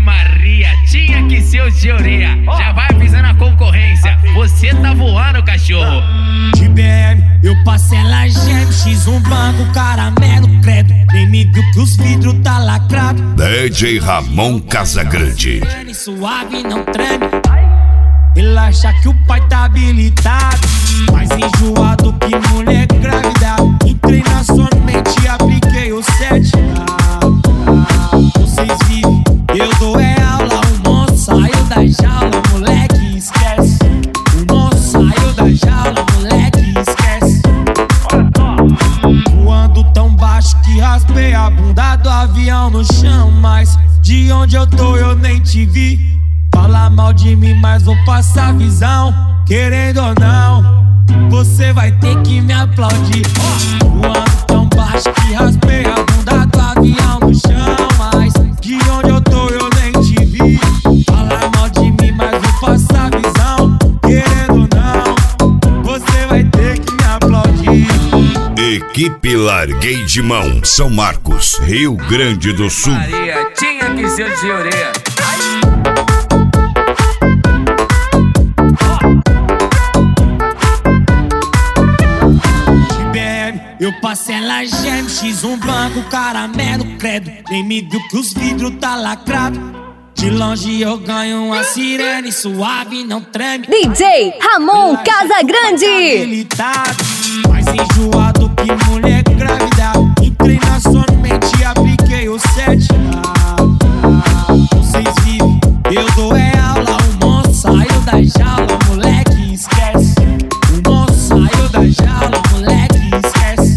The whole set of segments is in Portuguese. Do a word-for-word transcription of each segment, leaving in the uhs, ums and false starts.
Maria, tinha que ser o Teoria. Já vai avisando a concorrência, você tá voando, cachorro. De B M, eu passei ela geme, X um banco, caramelo, credo. Nem me viu que os vidros tá lacrado. D J Ramon Casagrande. Suave, não treme. Ele acha que o pai tá habilitado, mais enjoado que mulher grávida. Entrei na sua mente e apliquei o sete. Vocês vivem, eu dou é aula. O monstro saiu da jaula, moleque, esquece. O monstro saiu da jaula, moleque, esquece. Voando tão baixo que raspei a bunda do avião no chão. Mas de onde eu tô eu nem te vi. Fala mal de mim, mas vou passar visão. Querendo ou não, você vai ter que me aplaudir. Voando tão baixo que raspei a bunda do avião no chão. Mas de onde eu tô eu nem te vi. Fala mal de mim, mas vou passar visão. Querendo ou não, você vai ter que me aplaudir. Equipe Larguei de Mão, São Marcos, Rio Grande do Sul. Maria, tinha que ser o Teoria. Eu passei ela geme, X um banco, caramelo, credo. Nem me viu que os vidros tá lacrado. De longe eu ganho uma sirene, suave, não treme. D J Ramon Casagrande. Mais enjoado que mulher grávida. Entrei na sua mente e apliquei o sete. Vocês vivem, eu dou é aula. O monstro saiu da jaula, moleque, esquece. O monstro saiu da jaula, moleque, esquece.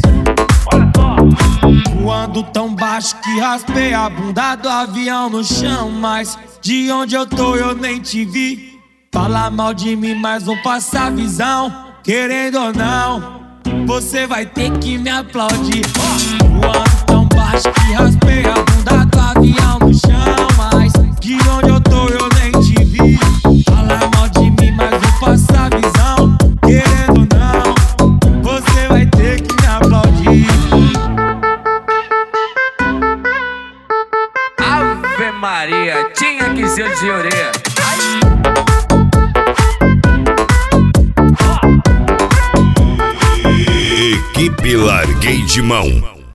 Voando tão baixo que raspei a bunda do avião no chão. Mas de onde eu tô eu nem te vi. Fala mal de mim, mas vou passar visão. Querendo ou não, você vai ter que me aplaudir. Voando tão baixo que raspei a bunda do avião no chão. Mas de onde eu tô eu nem te vi. Fala mal de mim, mas vou passar visão. Querendo ou não, você vai ter que me aplaudir. Ave Maria, tinha que ser o Teoria. Equipe Larguei de Mão.